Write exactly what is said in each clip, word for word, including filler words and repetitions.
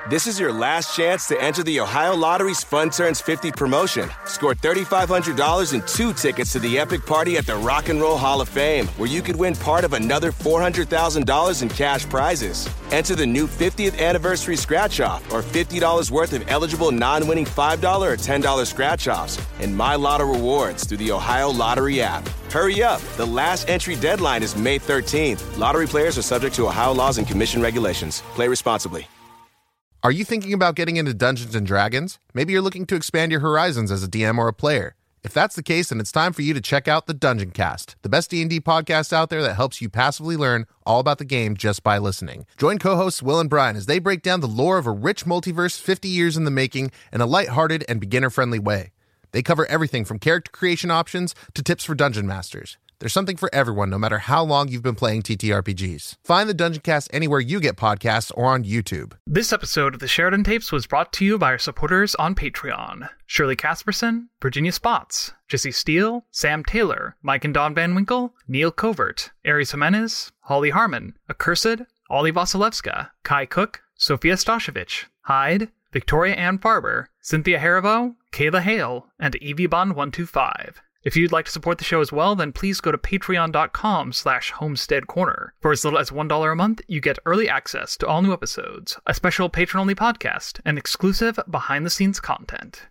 This is your last chance to enter the Ohio Lottery's Fun Turns fifty promotion. Score three thousand five hundred dollars and two tickets to the epic party at the Rock and Roll Hall of Fame, where you could win part of another four hundred thousand dollars in cash prizes. Enter the new fiftieth anniversary scratch-off or fifty dollars worth of eligible non-winning five dollars or ten dollars scratch-offs and My Lotto rewards through the Ohio Lottery app. Hurry up. The last entry deadline is May thirteenth. Lottery players are subject to Ohio laws and commission regulations. Play responsibly. Are you thinking about getting into Dungeons and Dragons? Maybe you're looking to expand your horizons as a D M or a player. If that's the case, then it's time for you to check out the Dungeon Cast, the best D and D podcast out there that helps you passively learn all about the game just by listening. Join co-hosts Will and Brian as they break down the lore of a rich multiverse fifty years in the making in a lighthearted and beginner-friendly way. They cover everything from character creation options to tips for dungeon masters. There's something for everyone, no matter how long you've been playing T T R P Gs. Find the Dungeon Cast anywhere you get podcasts or on YouTube. This episode of the Sheridan Tapes was brought to you by our supporters on Patreon. Shirley Casperson, Virginia Spots, Jesse Steele, Sam Taylor, Mike and Don Van Winkle, Neil Covert, Aries Jimenez, Holly Harmon, Accursed, Ollie Vasilevska, Kai Cook, Sophia Stashevich, Hyde, Victoria Ann Farber, Cynthia Haribo, Kayla Hale, and Evie Bond one two five. If you'd like to support the show as well, then please go to patreon.com slash homestead corner. For as little as one dollar a month, you get early access to all new episodes, a special patron-only podcast, and exclusive behind-the-scenes content.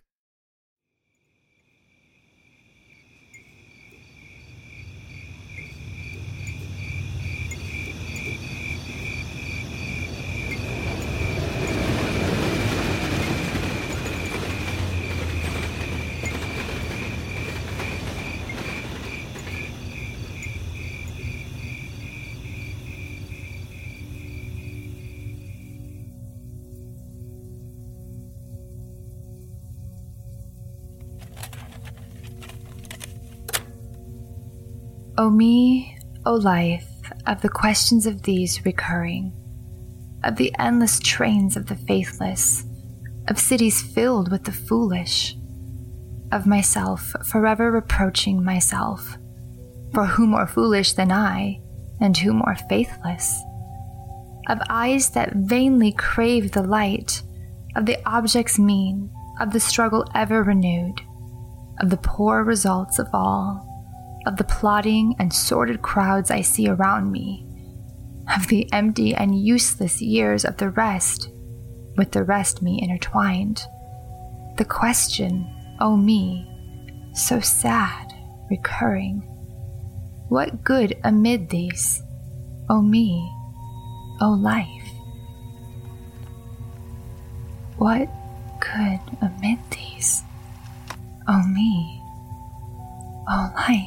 O me, O life, of the questions of these recurring, of the endless trains of the faithless, of cities filled with the foolish, of myself forever reproaching myself, for who more foolish than I, and who more faithless, of eyes that vainly crave the light, of the objects mean, of the struggle ever renewed, of the poor results of all, of the plodding and sordid crowds I see around me, of the empty and useless years of the rest, with the rest me intertwined. The question, O me, so sad, recurring, what good amid these, O me, O life? What good amid these, O me, O life?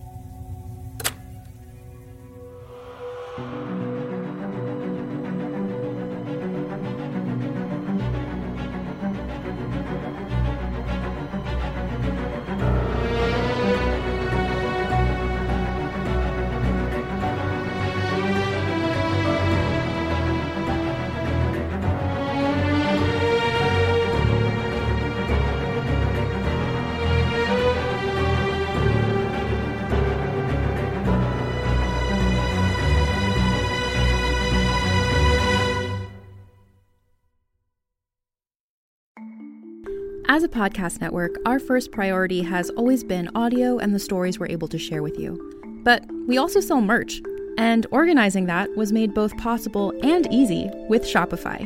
As a podcast network, our first priority has always been audio and the stories we're able to share with you. But we also sell merch, and organizing that was made both possible and easy with Shopify.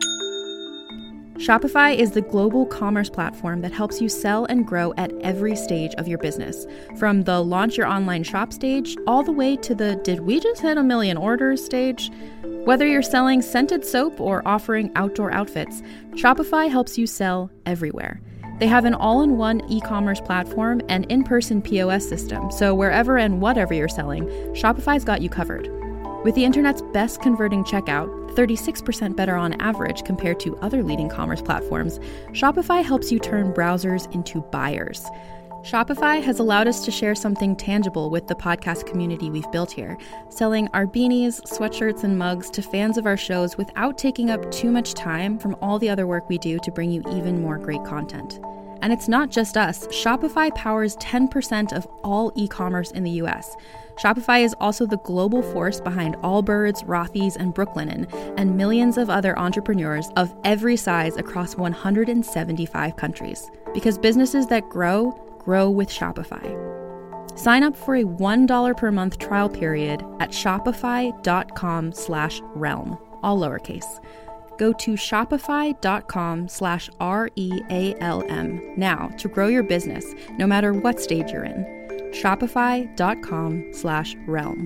Shopify is the global commerce platform that helps you sell and grow at every stage of your business, from the launch your online shop stage all the way to the did we just hit a million orders stage. Whether you're selling scented soap or offering outdoor outfits, Shopify helps you sell everywhere. They have an all-in-one e-commerce platform and in-person P O S system, so wherever and whatever you're selling, Shopify's got you covered. With the internet's best converting checkout, thirty-six percent better on average compared to other leading commerce platforms, Shopify helps you turn browsers into buyers. Shopify has allowed us to share something tangible with the podcast community we've built here, selling our beanies, sweatshirts, and mugs to fans of our shows without taking up too much time from all the other work we do to bring you even more great content. And it's not just us. Shopify powers ten percent of all e-commerce in the U S. Shopify is also the global force behind Allbirds, Rothy's, and Brooklinen, and millions of other entrepreneurs of every size across one hundred seventy-five countries. Because businesses that grow, grow with Shopify. Sign up for a one dollar per month trial period at shopify.com slash realm, all lowercase. Go to shopify.com slash R E A L M now to grow your business, no matter what stage you're in. Shopify.com slash realm.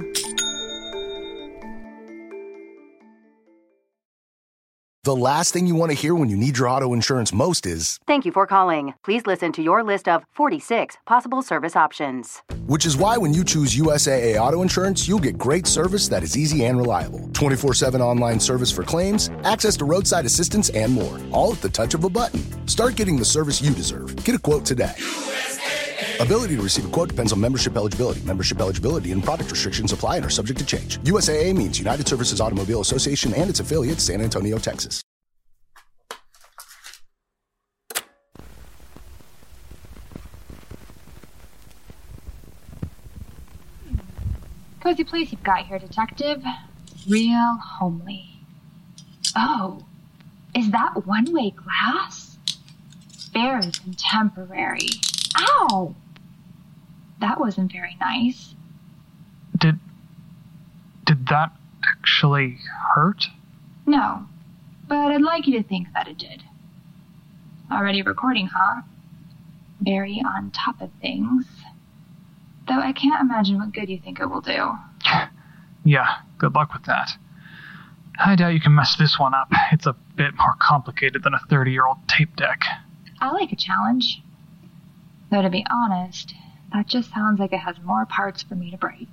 The last thing you want to hear when you need your auto insurance most is, "Thank you for calling. Please listen to your list of forty-six possible service options." Which is why when you choose U S A A Auto Insurance, you'll get great service that is easy and reliable. twenty-four seven online service for claims, access to roadside assistance, and more. All at the touch of a button. Start getting the service you deserve. Get a quote today. U S A A. Ability to receive a quote depends on membership eligibility. Membership eligibility and product restrictions apply and are subject to change. U S A A means United Services Automobile Association and its affiliate, San Antonio, Texas. Cozy place you've got here, Detective. Real homely. Oh, is that one-way glass? Very contemporary. Ow! That wasn't very nice. Did... Did that actually hurt? No, but I'd like you to think that it did. Already recording, huh? Very on top of things. Though I can't imagine what good you think it will do. Yeah, good luck with that. I doubt you can mess this one up. It's a bit more complicated than a thirty-year-old tape deck. I like a challenge. Though to be honest, that just sounds like it has more parts for me to break.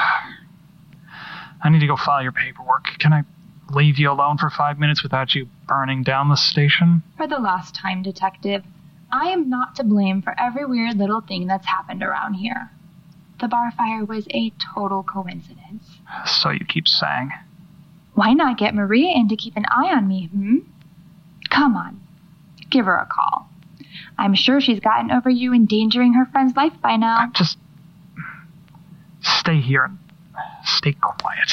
I need to go file your paperwork. Can I leave you alone for five minutes without you burning down the station? For the last time, Detective, I am not to blame for every weird little thing that's happened around here. The bar fire was a total coincidence. So you keep saying. Why not get Maria in to keep an eye on me, hmm? Come on, give her a call. I'm sure she's gotten over you endangering her friend's life by now. Just stay here and stay quiet.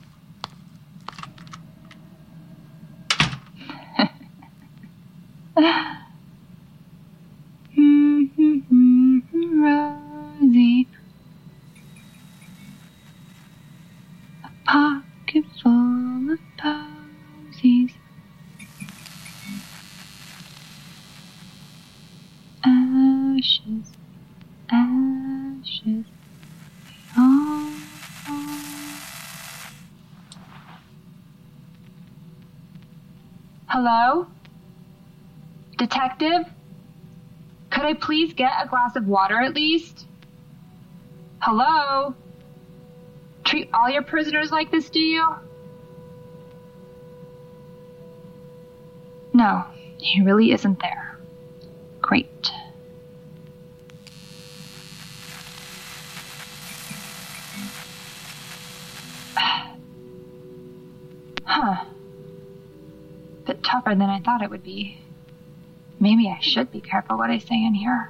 Rosie, a pocket full of posies. Ashes, ashes, all fall. Hello? Detective? Could I please get a glass of water at least? Hello? Treat all your prisoners like this, do you? No, he really isn't there. Great. Huh. Bit tougher than I thought it would be. Maybe I should be careful what I say in here.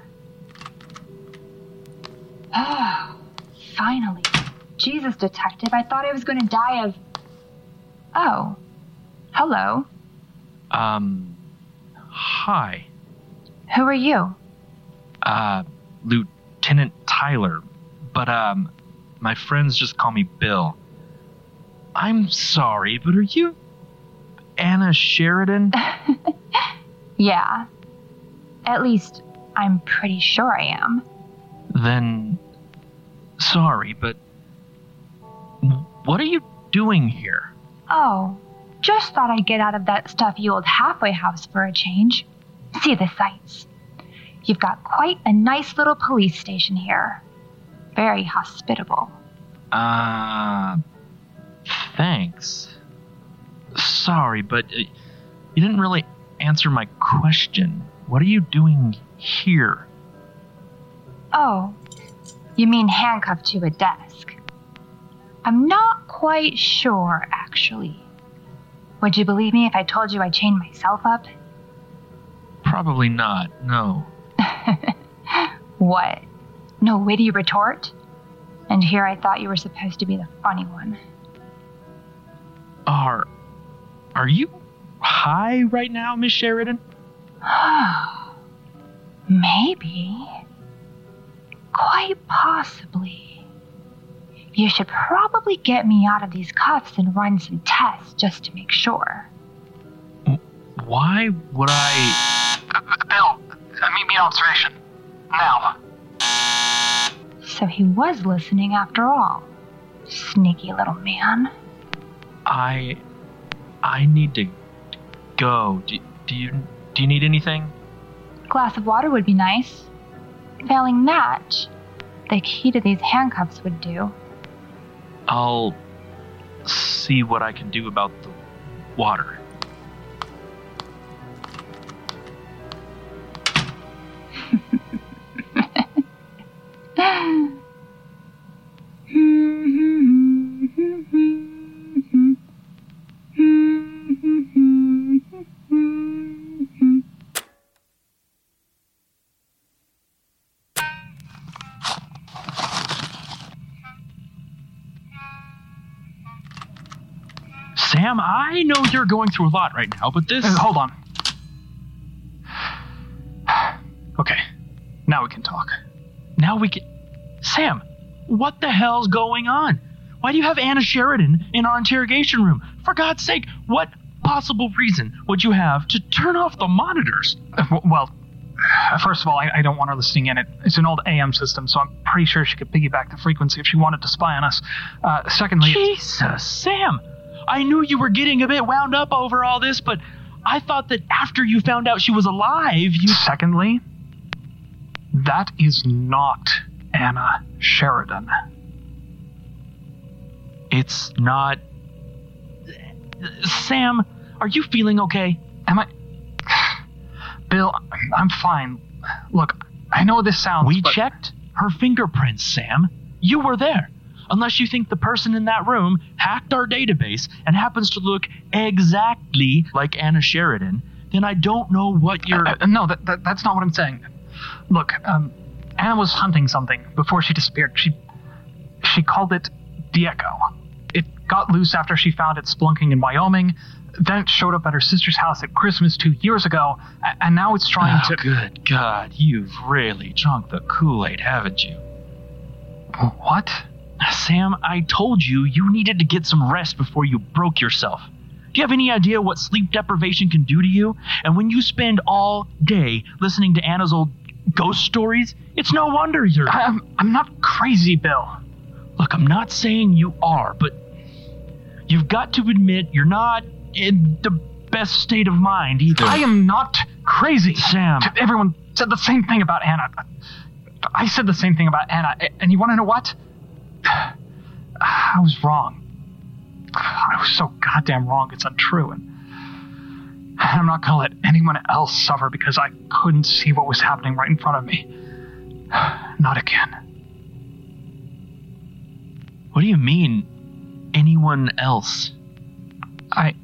Oh, finally. Jesus, Detective, I thought I was going to die of... Oh. Hello. Um, hi. Who are you? Uh, Lieutenant Tyler. But, um, my friends just call me Bill. I'm sorry, but are you Anna Sheridan? Yeah. At least, I'm pretty sure I am. Then, sorry, but what are you doing here? Oh, just thought I'd get out of that stuffy old halfway house for a change. See the sights. You've got quite a nice little police station here. Very hospitable. Uh, thanks. Sorry, but uh, you didn't really answer my question. What are you doing here? Oh, you mean handcuffed to a desk? I'm not quite sure, actually. Would you believe me if I told you I chained myself up? Probably not, no. What? No witty retort? And here I thought you were supposed to be the funny one. Are... Are you high right now, Miss Sheridan? Maybe. Quite possibly. You should probably get me out of these cuffs and run some tests just to make sure. Why would I... Uh, Bill, uh, meet me in observation. Now. So he was listening after all. Sneaky little man. I... I need to go. Do, do you... Do you need anything? Glass of water would be nice. Failing that, the key to these handcuffs would do. I'll see what I can do about the water. Sam, I know you're going through a lot right now, but this... Uh, hold on. Okay, now we can talk. Now we can... Sam, what the hell's going on? Why do you have Anna Sheridan in our interrogation room? For God's sake, what possible reason would you have to turn off the monitors? Uh, w- well, first of all, I, I don't want her listening in. It, it's an old A M system, so I'm pretty sure she could piggyback the frequency if she wanted to spy on us. Uh, secondly... Jesus, Sam! I knew you were getting a bit wound up over all this, but I thought that after you found out she was alive, you... Secondly, that is not Anna Sheridan. It's not... Sam, are you feeling okay? Am I... Bill, I'm fine. Look, I know this sounds... We but... checked her fingerprints, Sam. You were there. Unless you think the person in that room hacked our database and happens to look exactly like Anna Sheridan, then I don't know what you're... Uh, uh, no, that, that, that's not what I'm saying. Look, um, Anna was hunting something before she disappeared. She she called it Dieko. It got loose after she found it splunking in Wyoming. Then it showed up at her sister's house at Christmas two years ago, and now it's trying oh, to... Good God, you've really drunk the Kool-Aid, haven't you? What? Sam, I told you you needed to get some rest before you broke yourself. Do you have any idea what sleep deprivation can do to you? And when you spend all day listening to Anna's old ghost stories, it's no wonder you're... I'm, I'm not crazy, Bill. Look, I'm not saying you are, but you've got to admit you're not in the best state of mind either. I am not crazy. Sam. Everyone said the same thing about Anna. I said the same thing about Anna, and you want to know what? I was wrong. I was so goddamn wrong, it's untrue, and I'm not gonna let anyone else suffer because I couldn't see what was happening right in front of me. Not again. What do you mean, anyone else? I...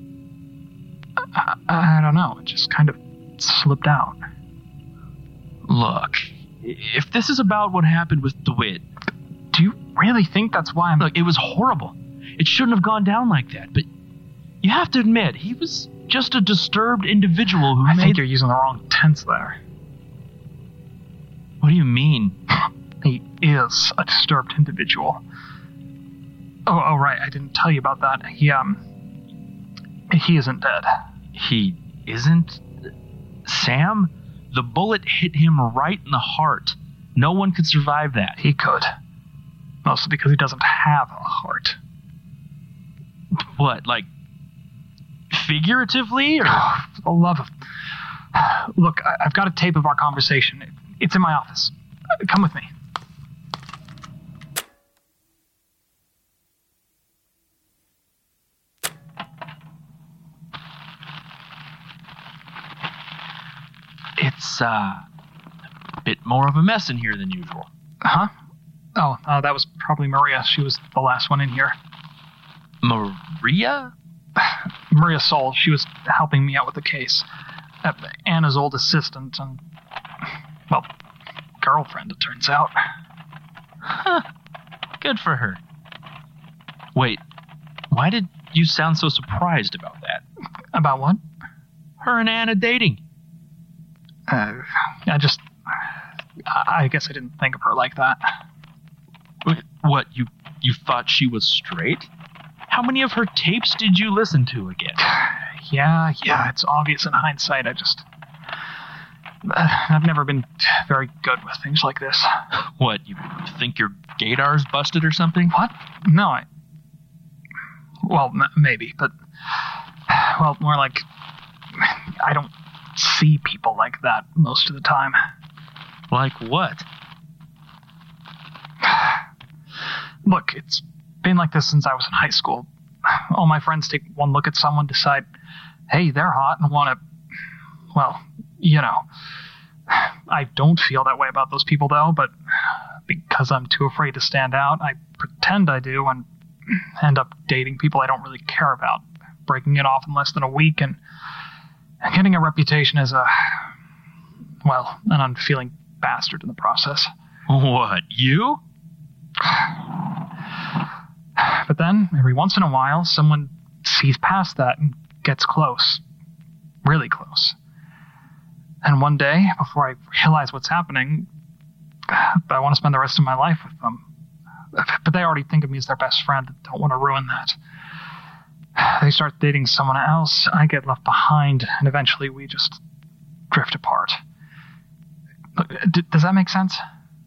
I, I don't know, it just kind of slipped out. Look, if this is about what happened with DeWitt... Do you really think that's why I'm... Look, it was horrible. It shouldn't have gone down like that, but you have to admit, he was just a disturbed individual who I made... think you're using the wrong tense there. What do you mean? He is a disturbed individual. Oh, oh, right, I didn't tell you about that. He, um... He isn't dead. He isn't? Sam? The bullet hit him right in the heart. No one could survive that. He could. Mostly because he doesn't have a heart. What, like, figuratively, or? Oh, for the love of... Look, I- I've got a tape of our conversation. It's in my office. Uh, come with me. It's, uh, a bit more of a mess in here than usual. Huh? Oh, uh, that was probably Maria. She was the last one in here. Maria? Maria Soul. She was helping me out with the case. Uh, Anna's old assistant and, well, girlfriend, it turns out. Huh. Good for her. Wait, why did you sound so surprised about that? About what? Her and Anna dating. Uh, I just... I guess I didn't think of her like that. Wait, what, you, you thought she was straight? How many of her tapes did you listen to again? Yeah, yeah, it's obvious in hindsight. I just... Uh, I've never been very good with things like this. What, you think your gaydar's busted or something? What? No, I... Well, m- maybe, but... Well, more like... I don't see people like that most of the time. Like what? Look, it's been like this since I was in high school. All my friends take one look at someone, decide, hey, they're hot, and want to... Well, you know. I don't feel that way about those people, though, but because I'm too afraid to stand out, I pretend I do and end up dating people I don't really care about, breaking it off in less than a week, and getting a reputation as a, well, an unfeeling bastard in the process. What, you? But then, every once in a while, someone sees past that and gets close. Really close. And one day, before I realize what's happening, I want to spend the rest of my life with them. But they already think of me as their best friend and don't want to ruin that. They start dating someone else, I get left behind, and eventually we just drift apart. Look, d- does that make sense?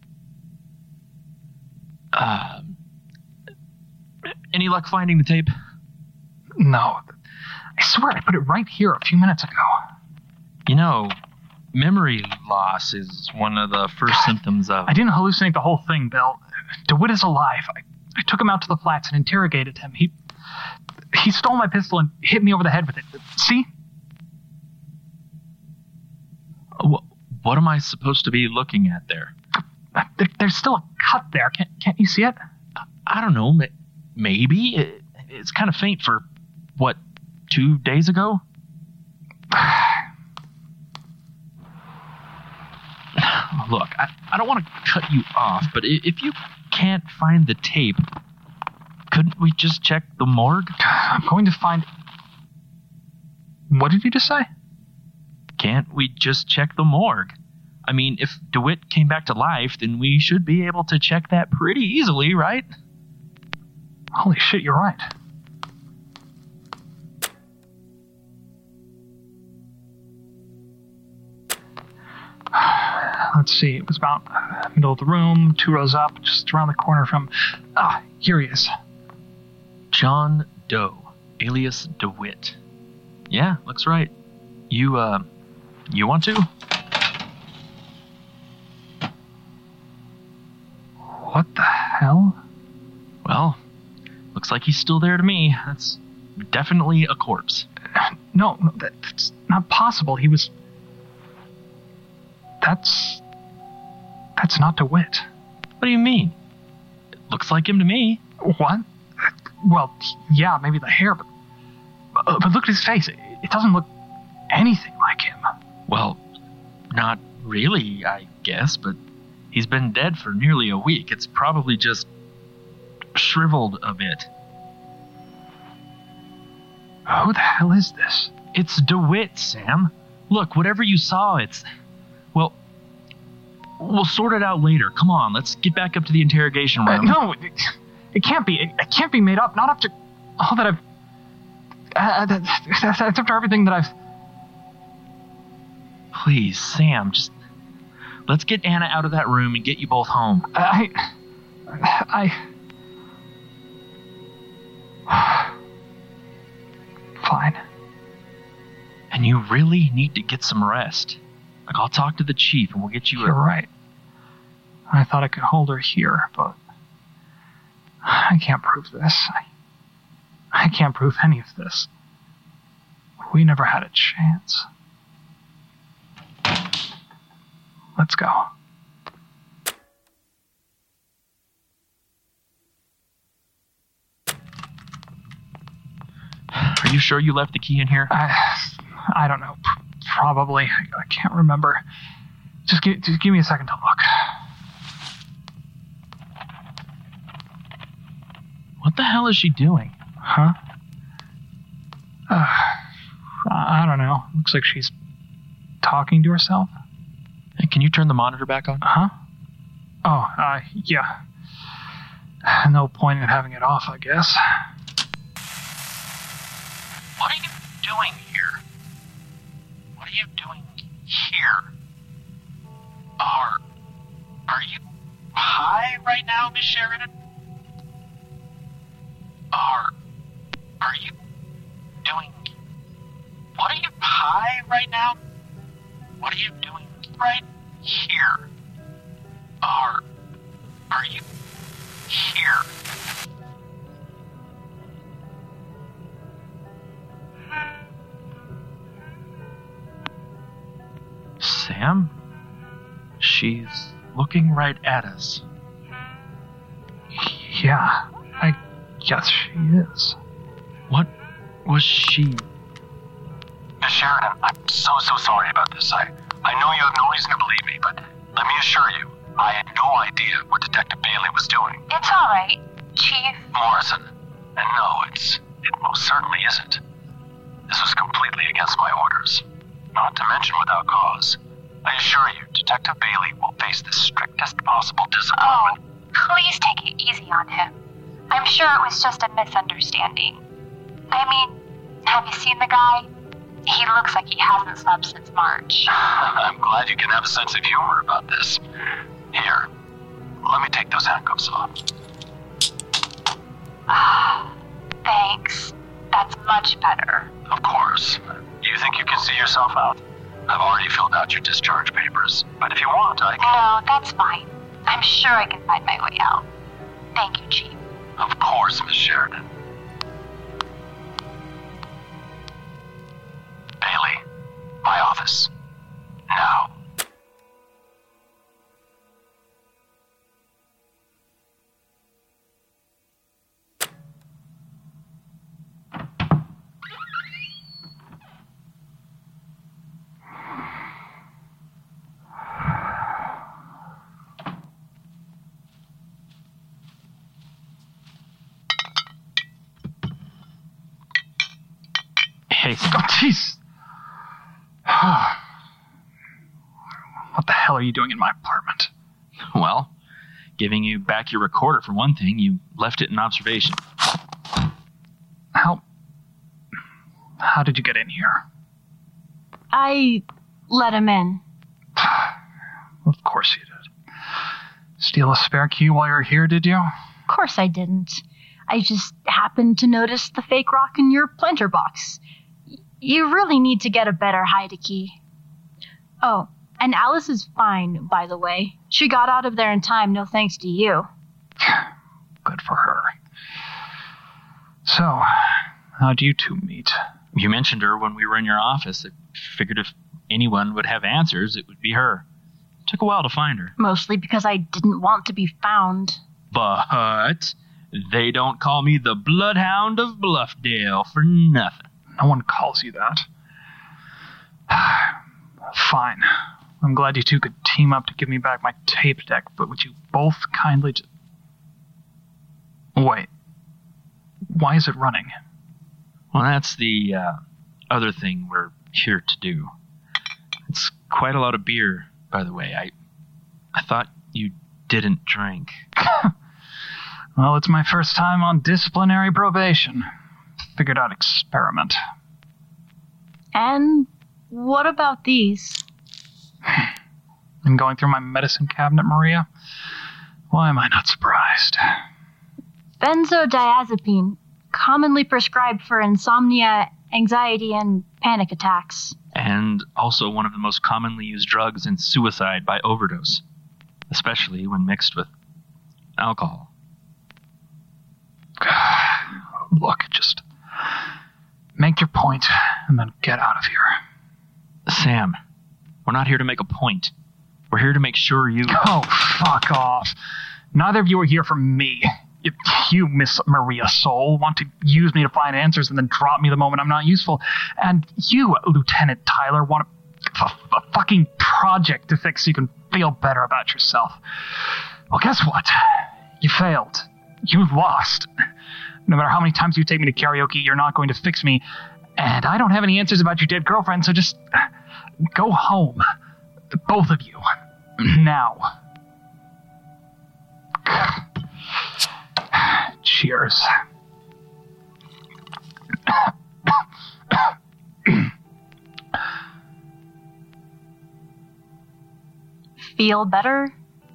Uh, any luck finding the tape? No. I swear I put it right here a few minutes ago. You know, memory loss is one of the first symptoms of... I didn't hallucinate the whole thing, Bill. DeWitt is alive. I, I took him out to the flats and interrogated him. He he stole my pistol and hit me over the head with it. See? What, what am I supposed to be looking at there? There, there's still a cut there. Can't, can't you see it? I don't know. Maybe. It, it's kind of faint for, what, two days ago? Look, I, I don't want to cut you off, but if you can't find the tape, couldn't we just check the morgue? I'm going to find... What did you just say? Can't we just check the morgue? I mean, if DeWitt came back to life, then we should be able to check that pretty easily, right? Holy shit, you're right. Let's see, it was about uh, middle of the room, two rows up, just around the corner from... Ah, here he is. John Doe, alias DeWitt. Yeah, looks right. You, uh, you want to? What the hell? Well, looks like he's still there to me. That's definitely a corpse. No, no that, that's not possible. He was... That's... That's not DeWitt. What do you mean? It looks like him to me. What? Well, yeah, maybe the hair, but... Uh, but look at his face. It, it doesn't look anything like him. Well, not really, I guess, but he's been dead for nearly a week. It's probably just shriveled a bit. Who the hell is this? It's DeWitt, Sam. Look, whatever you saw, it's... Well, we'll sort it out later. Come on, let's get back up to the interrogation room. Uh, no, it, it can't be. It, it can't be made up. Not after all that I've... Uh, that, that's after everything that I've... Please, Sam, just... Let's get Anna out of that room and get you both home. I... I... Fine. And you really need to get some rest. Like, I'll talk to the chief and we'll get you... You're a... right. I thought I could hold her here, but... I can't prove this. I, I can't prove any of this. We never had a chance. Let's go. Are you sure you left the key in here? I, I don't know. P- probably. I, I can't remember. Just give, just give me a second to look. What the hell is she doing? Huh? Uh, I don't know. Looks like she's talking to herself. Hey, can you turn the monitor back on? Huh? Oh, uh, yeah. No point in having it off, I guess. What are you doing here? What are you doing here? Are... Are you high right now, Miss Sheridan? Are... Are you doing... What are you high right now? What are you doing right here? Are... Are you... here? Sam? She's looking right at us. Yeah, I guess she is. What was she? Miss Sheridan, I'm so, so sorry about this. I, I know you have no reason to believe me, but let me assure you, I had no idea what Detective Bailey was doing. It's all right, Chief. Morrison. And no, it's it most certainly isn't. This was completely against my orders. Not to mention without cause. I assure you, Detective Bailey will face the strictest possible discipline. Oh, please take it easy on him. I'm sure it was just a misunderstanding. I mean, have you seen the guy? He looks like he hasn't slept since March. I'm glad you can have a sense of humor about this. Here, let me take those handcuffs off. Ah, thanks. That's much better. Of course. You think you can see yourself out? I've already filled out your discharge papers, but if you want, I can... No, that's fine. I'm sure I can find my way out. Thank you, Chief. Of course, Miss Sheridan. Bailey, my office. Now. Hey, Oh, jeez. What the hell are you doing in my apartment? well, giving you back your recorder for one thing. You left it in observation. How... How did you get in here? I let him in. Of course you did. Steal a spare key while you were here, did you? Of course I didn't. I just happened to notice the fake rock in your planter box. You really need to get a better hide key. Oh, and Alice is fine, by the way. She got out of there in time, no thanks to you. Good for her. So, how'd you two meet? You mentioned her when we were in your office. I figured if anyone would have answers, it would be her. It took a while to find her. Mostly because I didn't want to be found. But they don't call me the Bloodhound of Bluffdale for nothing. No one calls you that. Fine. I'm glad you two could team up to give me back my tape deck, but would you both kindly just... Wait. Why is it running? Well, that's the uh, other thing we're here to do. It's quite a lot of beer, by the way. I, I thought you didn't drink. Well, it's my first time on disciplinary probation. Figured I'd experiment. And what about these? I'm going through my medicine cabinet, Maria. Why am I not surprised? Benzodiazepine, commonly prescribed for insomnia, anxiety, and panic attacks. And also one of the most commonly used drugs in suicide by overdose, especially when mixed with alcohol. Look, just make your point and then get out of here. Sam, we're not here to make a point. We're here to make sure you... Oh, fuck off. Neither of you are here for me. If you, Miss Maria Soul, want to use me to find answers and then drop me the moment I'm not useful. And you, Lieutenant Tyler, want a, a, a fucking project to fix so you can feel better about yourself. Well, guess what? You failed. you've lost. No matter how many times you take me to karaoke, you're not going to fix me. And I don't have any answers about your dead girlfriend, so just go home. Both of you. Now. Cheers. Feel better?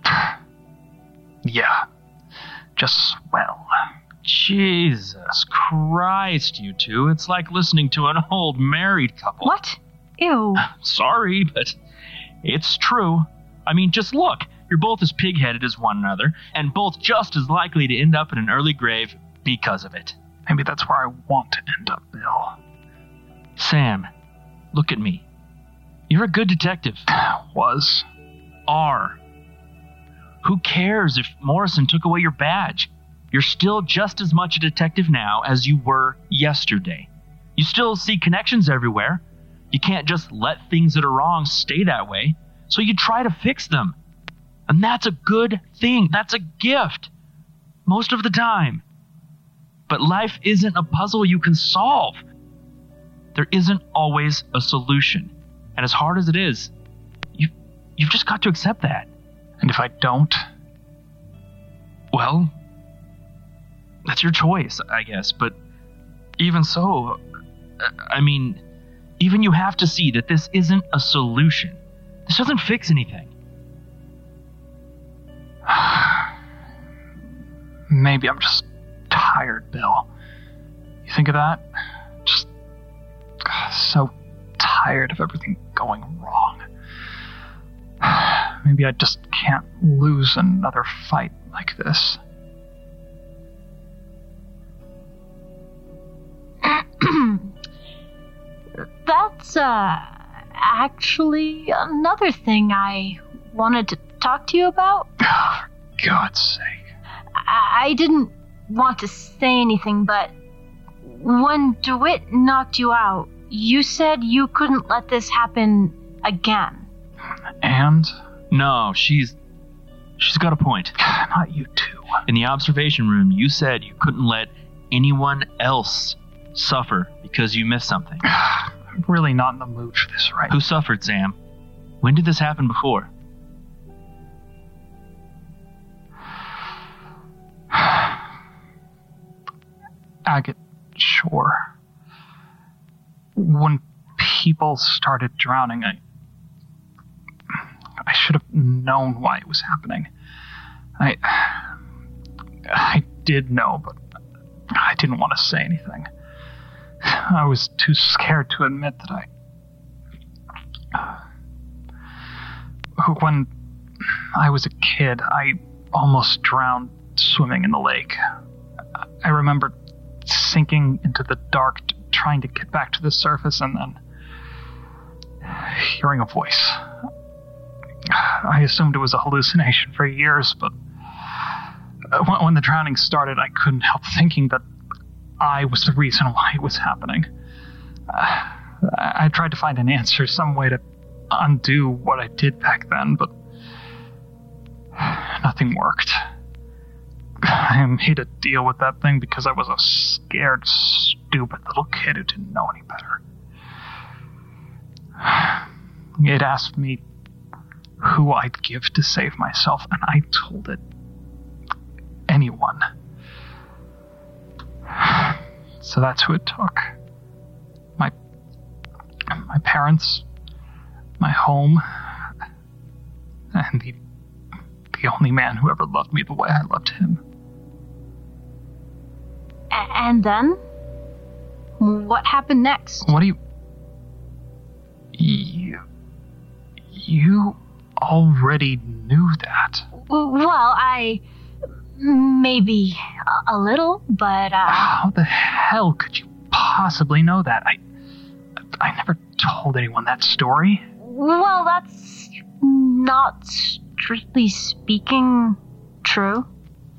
Yeah. Just swell. Jesus Christ, you two. It's like listening to an old married couple. What? Ew. Sorry, but it's true. I mean, just look. You're both as pig-headed as one another, and both just as likely to end up in an early grave because of it. Maybe that's where I want to end up, Bill. Sam, look at me. You're a good detective. Was. Are. Who cares if Morrison took away your badge? You're still just as much a detective now as you were yesterday. You still see connections everywhere. You can't just let things that are wrong stay that way, so you try to fix them. And that's a good thing. That's a gift. Most of the time. But life isn't a puzzle you can solve. There isn't always a solution. And as hard as it is, you, you've just got to accept that. And if I don't? Well, that's your choice, I guess. But even so, I mean, even you have to see that this isn't a solution. This doesn't fix anything. Maybe I'm just tired, Bill. You think of that? Just uh, so tired of everything going wrong. Maybe I just can't lose another fight like this. That's, uh, actually another thing I wanted to talk to you about. Oh, for God's sake. I, I didn't want to say anything, but when DeWitt knocked you out, you said you couldn't let this happen again. And? No, she's... she's got a point. Not you two. In the observation room, you said you couldn't let anyone else suffer because you missed something. I'm really not in the mood for this right now. Who suffered, Sam? When did this happen before? Agate Shore. When people started drowning, I... I should have known why it was happening. I... I did know, but I didn't want to say anything. I was too scared to admit that I... When I was a kid, I almost drowned swimming in the lake. I remember sinking into the dark, trying to get back to the surface, and then hearing a voice. I assumed it was a hallucination for years, but when the drowning started, I couldn't help thinking that I was the reason why it was happening. Uh, I tried to find an answer, some way to undo what I did back then, but nothing worked. I made a deal with that thing because I was a scared, stupid little kid who didn't know any better. It asked me who I'd give to save myself, and I told it anyone. So that's who it took. My my parents, my home, and the the only man who ever loved me the way I loved him. A- and then? What happened next? What do you... You... You already knew that. Well, I... Maybe a, a little, but, uh... How the hell could you possibly know that? I... I never told anyone that story. Well, that's not strictly speaking true.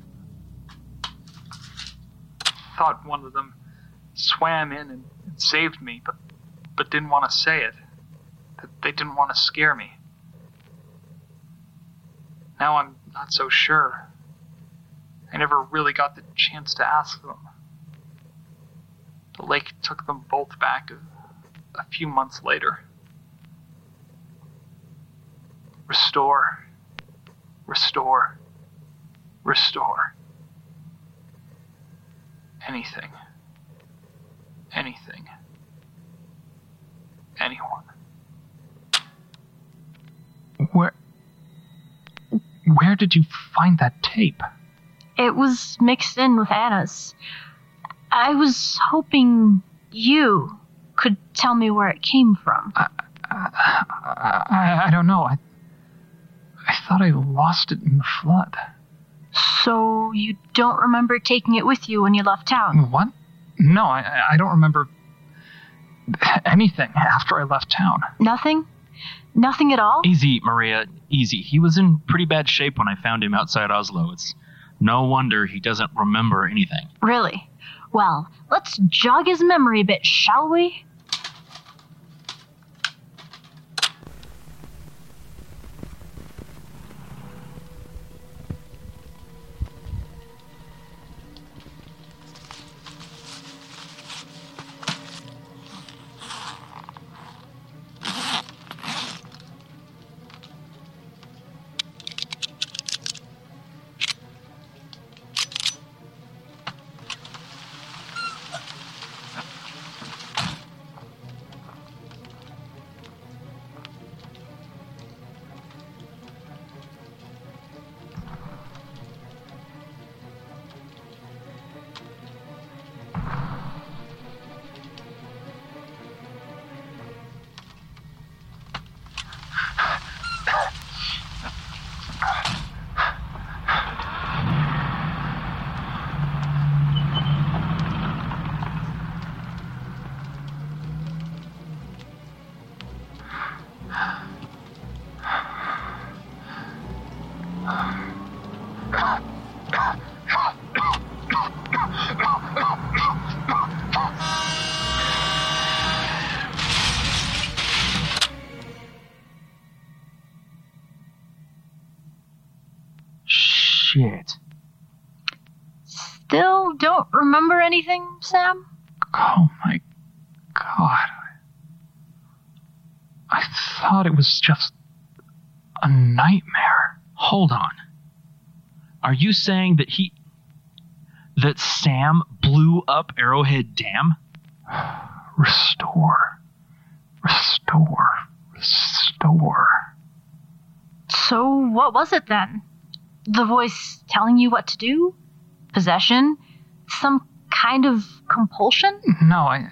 Thought one of them swam in and, and saved me, but but didn't want to say it. That they didn't want to scare me. Now I'm not so sure. I never really got the chance to ask them. The lake took them both back a, a few months later. Restore. Restore. Restore. Anything. Anything. Anyone. Where... Where did you find that tape? It was mixed in with Anna's. I was hoping you could tell me where it came from. I, I, I, I don't know. I, I thought I lost it in the flood. So you don't remember taking it with you when you left town? What? No, I, I don't remember anything after I left town. Nothing? Nothing at all? Easy, Maria, easy. He was in pretty bad shape when I found him outside Oslo. It's no wonder he doesn't remember anything. Really? Well, let's jog his memory a bit, shall we? Shit. Still don't remember anything, Sam? Oh my god. I thought it was just a nightmare. Hold on. Are you saying that he... that Sam blew up Arrowhead Dam? Restore. Restore. Restore. So what was it then? The voice telling you what to do? Possession? Some kind of compulsion? No, I...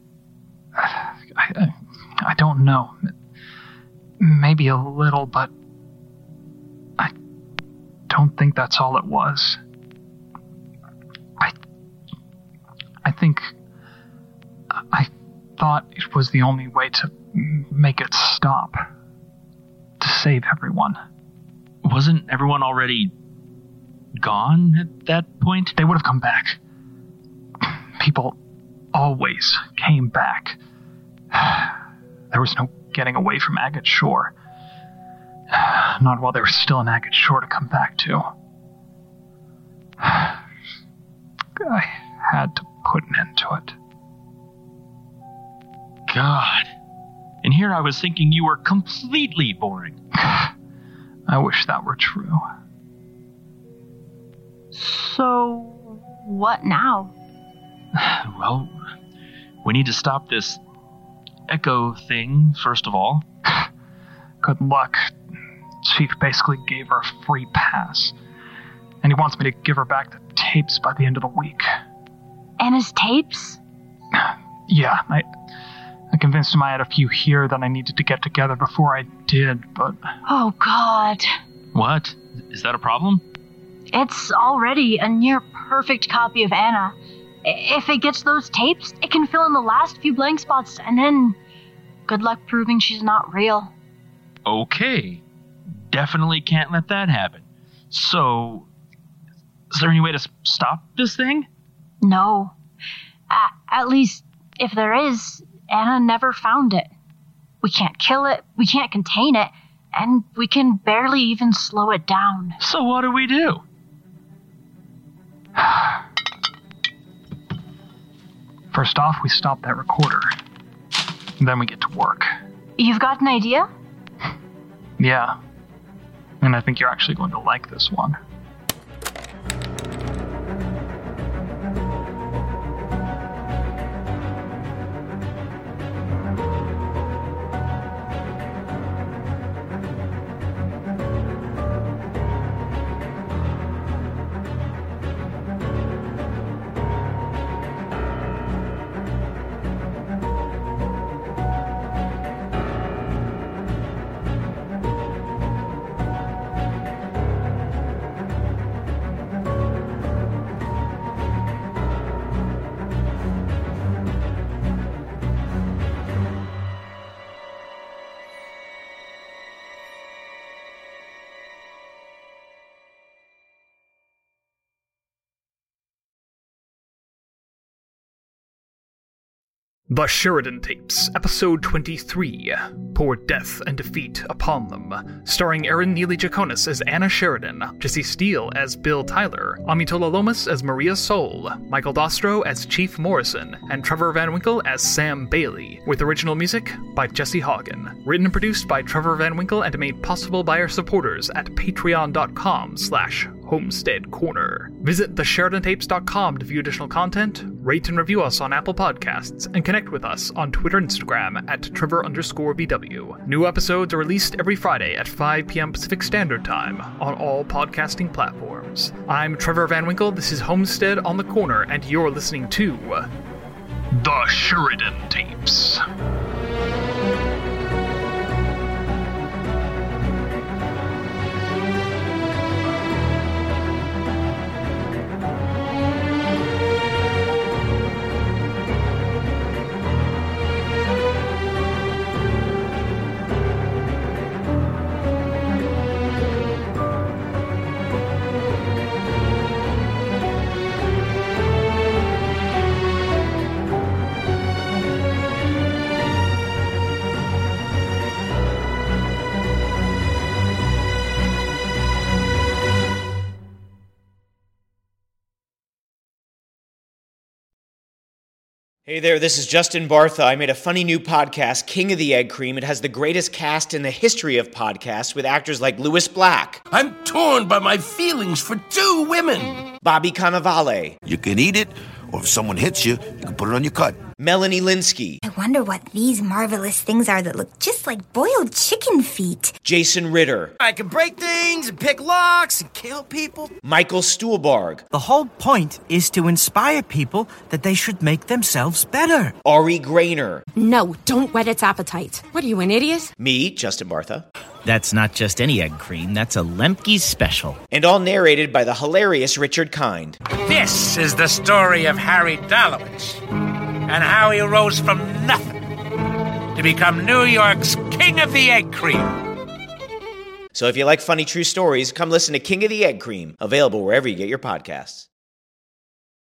I, I don't know. Maybe a little, but... I don't think that's all it was. I... I think... I thought it was the only way to make it stop. To save everyone. Wasn't everyone already gone at that point? They would have come back. People always came back. There was no getting away from Agate Shore. Not while they were still in Agate Shore to come back to. I had to put an end to it. God. And here I was thinking you were completely boring. I wish that were true. So, what now? Well, we need to stop this echo thing, first of all. Good luck. Chief basically gave her a free pass. And he wants me to give her back the tapes by the end of the week. Anna's tapes? Yeah, I... I convinced him I had a few here that I needed to get together before I did, but... Oh, God. What? Is that a problem? It's already a near-perfect copy of Anna. If it gets those tapes, it can fill in the last few blank spots, and then... good luck proving she's not real. Okay. Definitely can't let that happen. So... is there any way to stop this thing? No. At, at least, if there is... Anna never found it. We can't kill it, we can't contain it, and we can barely even slow it down. So what do we do? First off, we stop that recorder. Then we get to work. You've got an idea? Yeah. And I think you're actually going to like this one. The Sheridan Tapes, Episode twenty-three, Pour Death and Defeat Upon Them, starring Erin Neely Jaconis as Anna Sheridan, Jesse Steele as Bill Tyler, Amitola Lomas as Maria Soul, Michael Dostro as Chief Morrison, and Trevor Van Winkle as Sam Bailey, with original music by Jesse Hagen. Written and produced by Trevor Van Winkle and made possible by our supporters at patreon.com slash Homestead Corner. Visit the sheridan tapes dot com to view additional content, rate and review us on Apple Podcasts, and connect with us on Twitter and Instagram at Trevor underscore VW. New episodes are released every Friday at five p.m. Pacific Standard Time on all podcasting platforms. I'm Trevor Van Winkle, this is Homestead on the Corner, and you're listening to The Sheridan Tapes. Hey there, this is Justin Bartha. I made a funny new podcast, King of the Egg Cream. It has the greatest cast in the history of podcasts with actors like Louis Black. I'm torn by my feelings for two women. Bobby Cannavale. You can eat it, or if someone hits you, you can put it on your cut. Melanie Linsky. I wonder what these marvelous things are that look just like boiled chicken feet. Jason Ritter. I can break things and pick locks and kill people. Michael Stuhlbarg. The whole point is to inspire people that they should make themselves better. Ari Grainer. No, don't whet its appetite. What are you, an idiot? Me, Justin Bartha. That's not just any egg cream, that's a Lemke's special. And all narrated by the hilarious Richard Kind. This is the story of Harry Dalowitz and how he rose from nothing to become New York's King of the Egg Cream. So if you like funny true stories, come listen to King of the Egg Cream, available wherever you get your podcasts.